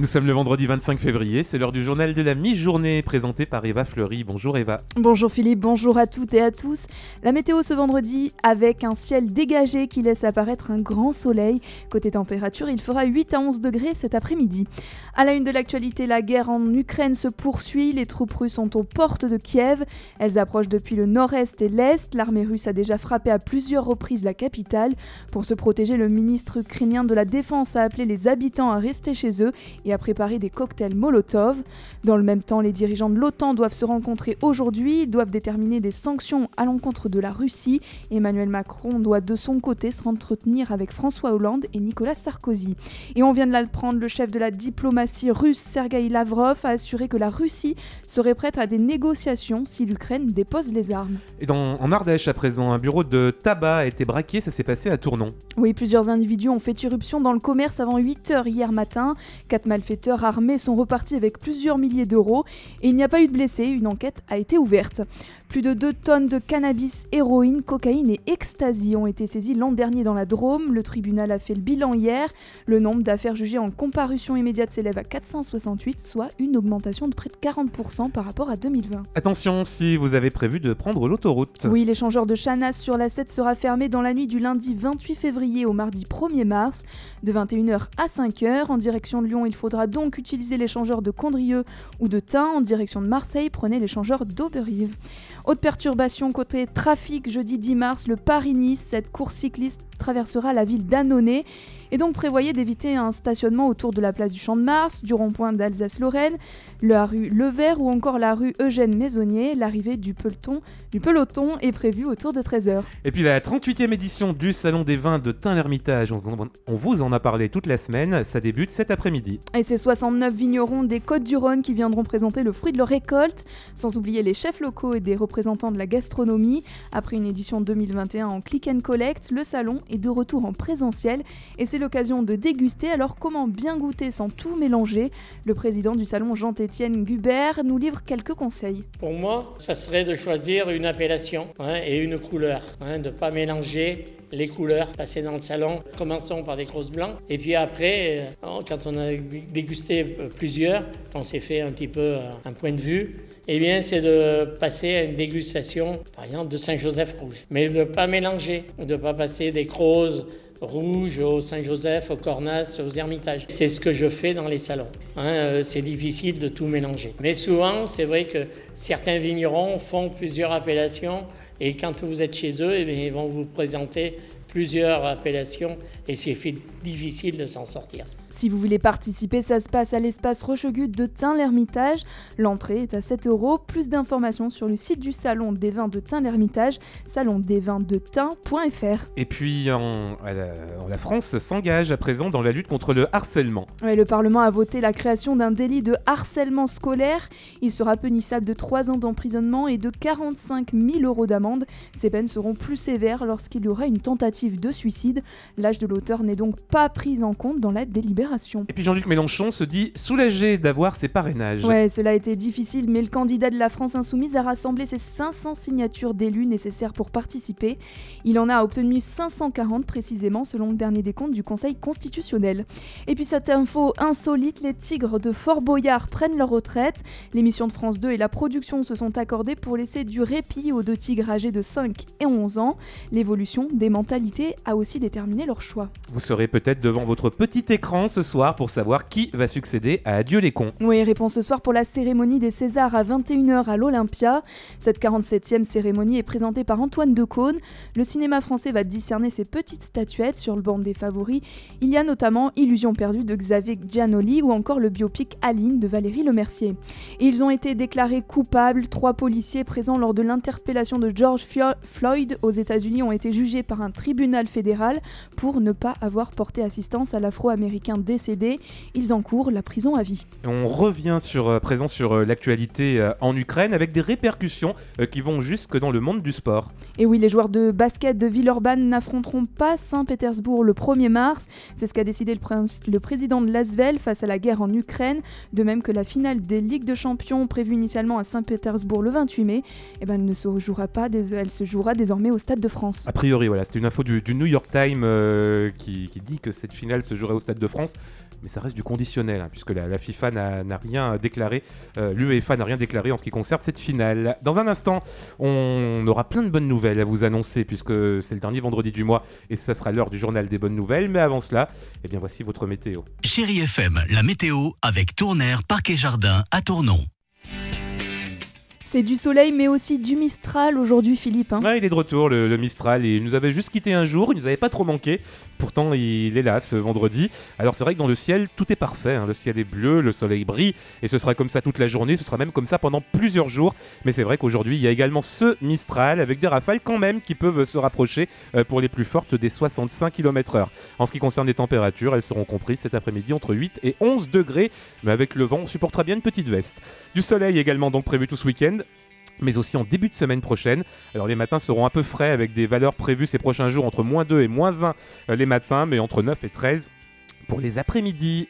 Nous sommes le vendredi 25 février, c'est l'heure du journal de la mi-journée présenté par Eva Fleury. Bonjour Eva. Bonjour Philippe, bonjour à toutes et à tous. La météo ce vendredi avec un ciel dégagé qui laisse apparaître un grand soleil. Côté température, il fera 8 à 11 degrés cet après-midi. À la une de l'actualité, la guerre en Ukraine se poursuit. Les troupes russes sont aux portes de Kiev. Elles approchent depuis le nord-est et l'est. L'armée russe a déjà frappé à plusieurs reprises la capitale. Pour se protéger, le ministre ukrainien de la Défense a appelé les habitants à rester chez eux et à préparer des cocktails Molotov. Dans le même temps, les dirigeants de l'OTAN doivent se rencontrer aujourd'hui, doivent déterminer des sanctions à l'encontre de la Russie. Emmanuel Macron doit de son côté s'entretenir avec François Hollande et Nicolas Sarkozy. Et on vient de l'apprendre, le chef de la diplomatie russe, Sergueï Lavrov, a assuré que la Russie serait prête à des négociations si l'Ukraine dépose les armes. Et en Ardèche à présent, un bureau de tabac a été braqué, ça s'est passé à Tournon. Oui, plusieurs individus ont fait irruption dans le commerce avant 8h hier matin. 4 malfaiteurs armés sont repartis avec plusieurs milliers d'euros et il n'y a pas eu de blessés, une enquête a été ouverte. Plus de 2 tonnes de cannabis, héroïne, cocaïne et ecstasy ont été saisies l'an dernier dans la Drôme. Le tribunal a fait le bilan hier. Le nombre d'affaires jugées en comparution immédiate s'élève à 468, soit une augmentation de près de 40% par rapport à 2020. Attention si vous avez prévu de prendre l'autoroute. Oui, l'échangeur de Chanas sur la 7 sera fermé dans la nuit du lundi 28 février au mardi 1er mars, de 21h à 5h. En direction de Lyon, il faudra donc utiliser l'échangeur de Condrieu ou de Tain. En direction de Marseille, prenez l'échangeur d'Auberive. Autre perturbation côté trafic, jeudi 10 mars, le Paris-Nice, cette course cycliste traversera la ville d'Annonay. Et donc prévoyez d'éviter un stationnement autour de la place du Champ de Mars, du rond-point d'Alsace-Lorraine, la rue Levert ou encore la rue Eugène Maisonnier. L'arrivée du peloton est prévue autour de 13h. Et puis la 38e édition du Salon des Vins de Tain-l'Hermitage, on vous en a parlé toute la semaine, ça débute cet après-midi. Et c'est 69 vignerons des Côtes-du-Rhône qui viendront présenter le fruit de leur récolte, sans oublier les chefs locaux et des représentants de la gastronomie. Après une édition 2021 en click and collect, le salon est de retour en présentiel et c'est l'occasion de déguster. Alors comment bien goûter sans tout mélanger? Le président du salon, Jean-Étienne Gubert, nous livre quelques conseils. Pour moi, ça serait de choisir une appellation et une couleur, de ne pas mélanger les couleurs, passer dans le salon. Commençons par des grosses blancs et puis après, quand on a dégusté plusieurs, on s'est fait un petit peu un point de vue, eh bien, c'est de passer à une dégustation, par exemple, de Saint-Joseph rouge. Mais de ne pas mélanger, de ne pas passer des crozes rouges au Saint-Joseph, au Cornas, aux Hermitages. C'est ce que je fais dans les salons. C'est difficile de tout mélanger. Mais souvent, c'est vrai que certains vignerons font plusieurs appellations et quand vous êtes chez eux, eh bien, ils vont vous présenter plusieurs appellations et c'est difficile de s'en sortir. Si vous voulez participer, ça se passe à l'espace Rochegut de Tain-l'Hermitage. L'entrée est à 7 €. Plus d'informations sur le site du Salon des Vins de Tain-l'Hermitage, salondesvinsdetain.fr. Et puis la France s'engage à présent dans la lutte contre le harcèlement. Ouais, le Parlement a voté la création d'un délit de harcèlement scolaire. Il sera punissable de 3 ans d'emprisonnement et de 45 000 € d'amende. Ces peines seront plus sévères lorsqu'il y aura une tentative de suicide. L'âge de l'auteur n'est donc pas pris en compte dans la délibération. Et puis Jean-Luc Mélenchon se dit soulagé d'avoir ses parrainages. Ouais, cela a été difficile, mais le candidat de la France Insoumise a rassemblé ses 500 signatures d'élus nécessaires pour participer. Il en a obtenu 540 précisément, selon le dernier décompte du Conseil constitutionnel. Et puis cette info insolite, les tigres de Fort Boyard prennent leur retraite. L'émission de France 2 et la production se sont accordés pour laisser du répit aux 2 tigres âgés de 5 et 11 ans. L'évolution des mentalités a aussi déterminé leur choix. Vous serez peut-être devant votre petit écran ce soir pour savoir qui va succéder à Adieu les cons. Oui, réponse ce soir pour la cérémonie des Césars à 21h à l'Olympia. Cette 47e cérémonie est présentée par Antoine Decaune. Le cinéma français va discerner ses petites statuettes sur le banc des favoris. Il y a notamment Illusion perdue de Xavier Giannoli ou encore le biopic Aline de Valérie Lemercier. Et ils ont été déclarés coupables. 3 policiers présents lors de l'interpellation de George Floyd aux États-Unis ont été jugés par un tribunal fédéral pour ne pas avoir porté assistance à l'Afro-Américain décédés. Ils encourent la prison à vie. On revient présent sur l'actualité en Ukraine avec des répercussions qui vont jusque dans le monde du sport. Et oui, les joueurs de basket de Villeurbanne n'affronteront pas Saint-Pétersbourg le 1er mars. C'est ce qu'a décidé le président de l'ASVEL face à la guerre en Ukraine. De même que la finale des Ligues de Champions prévue initialement à Saint-Pétersbourg le 28 mai, elle ne se jouera pas, elle se jouera désormais au Stade de France. A priori, voilà, c'était une info du New York Times qui dit que cette finale se jouerait au Stade de France, mais ça reste du conditionnel, puisque la FIFA n'a rien déclaré, l'UEFA n'a rien déclaré en ce qui concerne cette finale. Dans un instant, on aura plein de bonnes nouvelles à vous annoncer, puisque c'est le dernier vendredi du mois, et ça sera l'heure du journal des bonnes nouvelles, mais avant cela, eh bien voici votre météo. Chérie FM, la météo avec Tournaire Parc et Jardin à Tournon. C'est du soleil, mais aussi du Mistral aujourd'hui, Philippe. Ah, il est de retour, le Mistral. Il nous avait juste quitté un jour, il nous avait pas trop manqué. Pourtant, il est là ce vendredi. Alors c'est vrai que dans le ciel, tout est parfait. Le ciel est bleu, le soleil brille, et ce sera comme ça toute la journée. Ce sera même comme ça pendant plusieurs jours. Mais c'est vrai qu'aujourd'hui, il y a également ce Mistral avec des rafales quand même qui peuvent se rapprocher pour les plus fortes des 65 km/h. En ce qui concerne les températures, elles seront comprises cet après-midi entre 8 et 11 degrés. Mais avec le vent, on supportera bien une petite veste. Du soleil également donc prévu tout ce week-end, mais aussi en début de semaine prochaine. Alors les matins seront un peu frais avec des valeurs prévues ces prochains jours entre -2 et -1 les matins, mais entre 9 et 13 pour les après-midi.